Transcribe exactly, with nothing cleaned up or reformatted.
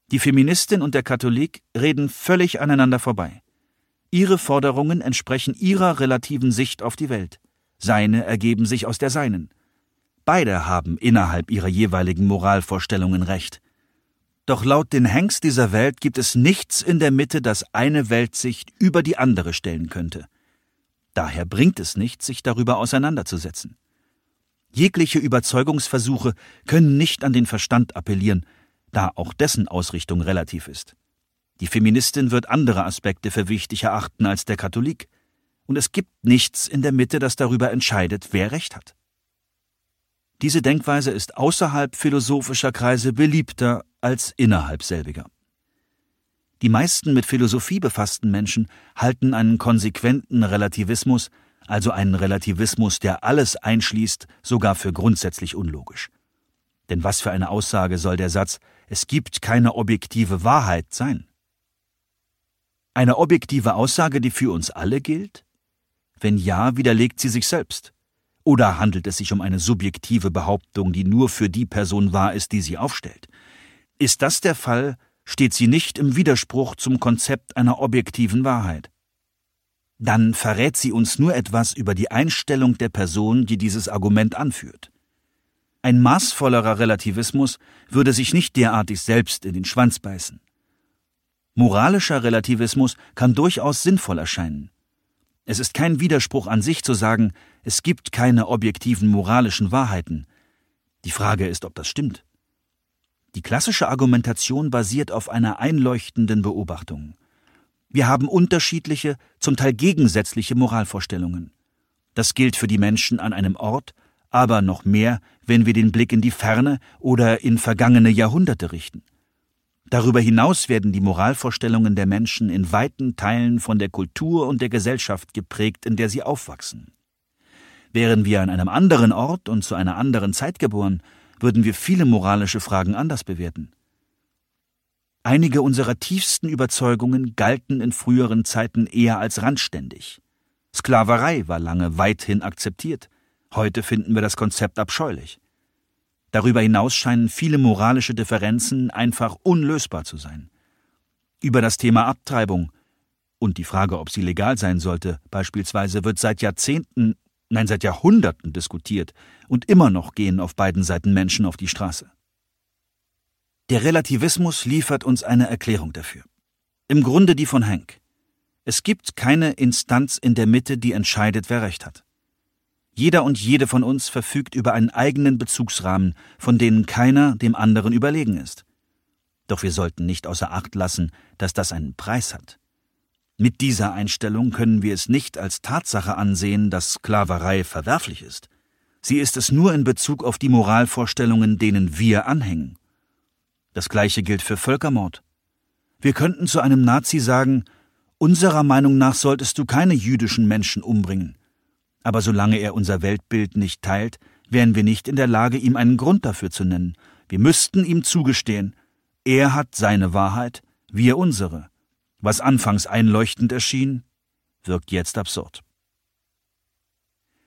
Die Feministin und der Katholik reden völlig aneinander vorbei. Ihre Forderungen entsprechen ihrer relativen Sicht auf die Welt. Seine ergeben sich aus der seinen. Beide haben innerhalb ihrer jeweiligen Moralvorstellungen Recht. Doch laut den Hanks dieser Welt gibt es nichts in der Mitte, das eine Weltsicht über die andere stellen könnte. Daher bringt es nichts, sich darüber auseinanderzusetzen. Jegliche Überzeugungsversuche können nicht an den Verstand appellieren, da auch dessen Ausrichtung relativ ist. Die Feministin wird andere Aspekte für wichtig erachten als der Katholik, und es gibt nichts in der Mitte, das darüber entscheidet, wer Recht hat. Diese Denkweise ist außerhalb philosophischer Kreise beliebter als innerhalb selbiger. Die meisten mit Philosophie befassten Menschen halten einen konsequenten Relativismus, also einen Relativismus, der alles einschließt, sogar für grundsätzlich unlogisch. Denn was für eine Aussage soll der Satz „Es gibt keine objektive Wahrheit“ sein? Eine objektive Aussage, die für uns alle gilt? Wenn ja, widerlegt sie sich selbst. Oder handelt es sich um eine subjektive Behauptung, die nur für die Person wahr ist, die sie aufstellt? Ist das der Fall, steht sie nicht im Widerspruch zum Konzept einer objektiven Wahrheit. Dann verrät sie uns nur etwas über die Einstellung der Person, die dieses Argument anführt. Ein maßvollerer Relativismus würde sich nicht derartig selbst in den Schwanz beißen. Moralischer Relativismus kann durchaus sinnvoll erscheinen. Es ist kein Widerspruch an sich zu sagen, es gibt keine objektiven moralischen Wahrheiten. Die Frage ist, ob das stimmt. Die klassische Argumentation basiert auf einer einleuchtenden Beobachtung. Wir haben unterschiedliche, zum Teil gegensätzliche Moralvorstellungen. Das gilt für die Menschen an einem Ort, aber noch mehr, wenn wir den Blick in die Ferne oder in vergangene Jahrhunderte richten. Darüber hinaus werden die Moralvorstellungen der Menschen in weiten Teilen von der Kultur und der Gesellschaft geprägt, in der sie aufwachsen. Wären wir an einem anderen Ort und zu einer anderen Zeit geboren, würden wir viele moralische Fragen anders bewerten. Einige unserer tiefsten Überzeugungen galten in früheren Zeiten eher als randständig. Sklaverei war lange weithin akzeptiert. Heute finden wir das Konzept abscheulich. Darüber hinaus scheinen viele moralische Differenzen einfach unlösbar zu sein. Über das Thema Abtreibung und die Frage, ob sie legal sein sollte, beispielsweise, wird seit Jahrzehnten, nein, seit Jahrhunderten diskutiert, und immer noch gehen auf beiden Seiten Menschen auf die Straße. Der Relativismus liefert uns eine Erklärung dafür. Im Grunde die von Hank. Es gibt keine Instanz in der Mitte, die entscheidet, wer Recht hat. Jeder und jede von uns verfügt über einen eigenen Bezugsrahmen, von denen keiner dem anderen überlegen ist. Doch wir sollten nicht außer Acht lassen, dass das einen Preis hat. Mit dieser Einstellung können wir es nicht als Tatsache ansehen, dass Sklaverei verwerflich ist. Sie ist es nur in Bezug auf die Moralvorstellungen, denen wir anhängen. Das Gleiche gilt für Völkermord. Wir könnten zu einem Nazi sagen, unserer Meinung nach solltest du keine jüdischen Menschen umbringen. Aber solange er unser Weltbild nicht teilt, wären wir nicht in der Lage, ihm einen Grund dafür zu nennen. Wir müssten ihm zugestehen, er hat seine Wahrheit, wir unsere. Was anfangs einleuchtend erschien, wirkt jetzt absurd.